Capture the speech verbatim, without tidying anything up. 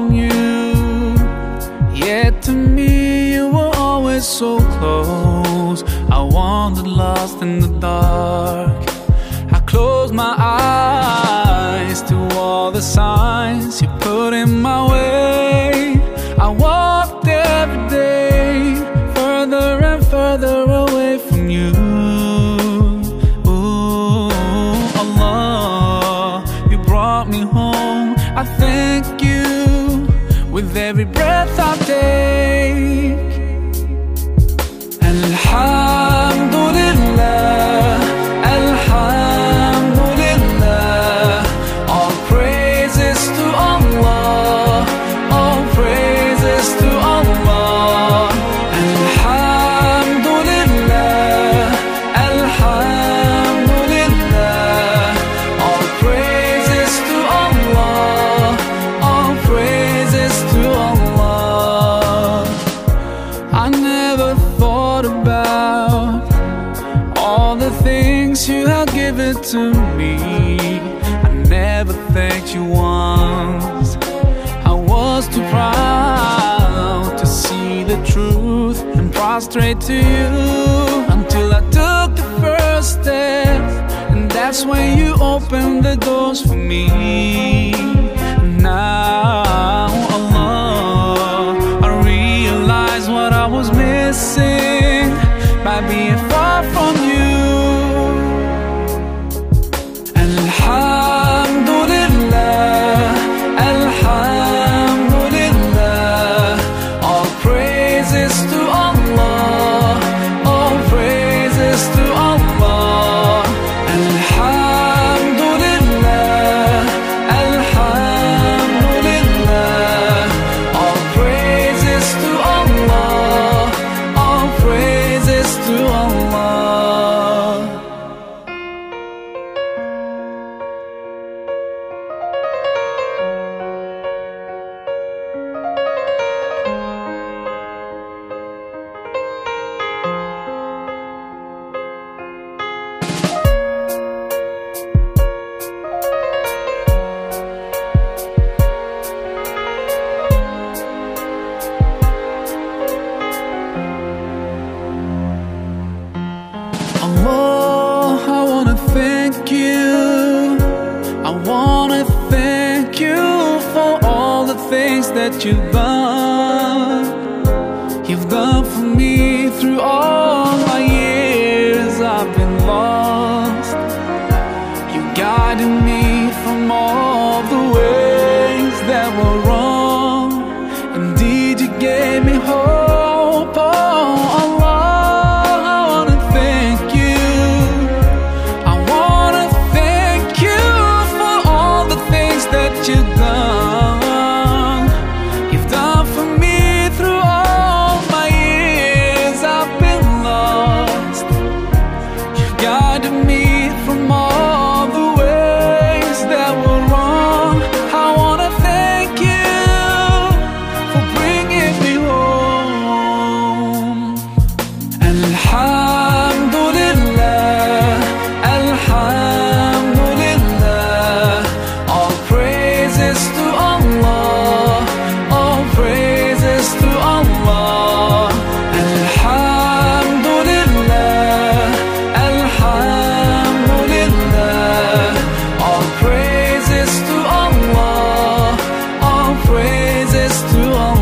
from you, yet to me you were always so close. I wandered lost in the dark. I closed my eyes to all the signs you put in my way. I walked every day further and further away from you. Ooh, Allah, you brought me home. I thank you with every breath I take. Alhamdulillah, Alhamdulillah, all praises to Allah, all praises to Allah. Alhamdulillah, Alhamdulillah, all praises to Allah, all praises to Allah. I never thought about all the things you have given to me. I never thanked you once. I was too proud to see the truth and prostrate to you, until I took the first step, and that's when you opened the doors for me. Now, Allah, I realize what I was missing by being far from you. Alhamdulillah, Alhamdulillah, all praises to Allah, all praises to Allah. Alhamdulillah, Alhamdulillah, all praises to Allah, all praises to Allah. Allah, I wanna thank you. I wanna thank you for all the things that you've done. You've done for me through all my years I've been lost. You guided me from all the ways that were wrong. Indeed, you gave me hope. Oh, Allah, I wanna thank you. I wanna thank you for all the things that you've done. You've done for me through all my years I've been lost. You've guided me from all the ways that were wrong. I wanna thank you for bringing me home. Alhamdulillah, Alhamdulillah, all praises to Allah, all praises to Allah. Alhamdulillah, Alhamdulillah, all praises to Allah, all praises to Allah.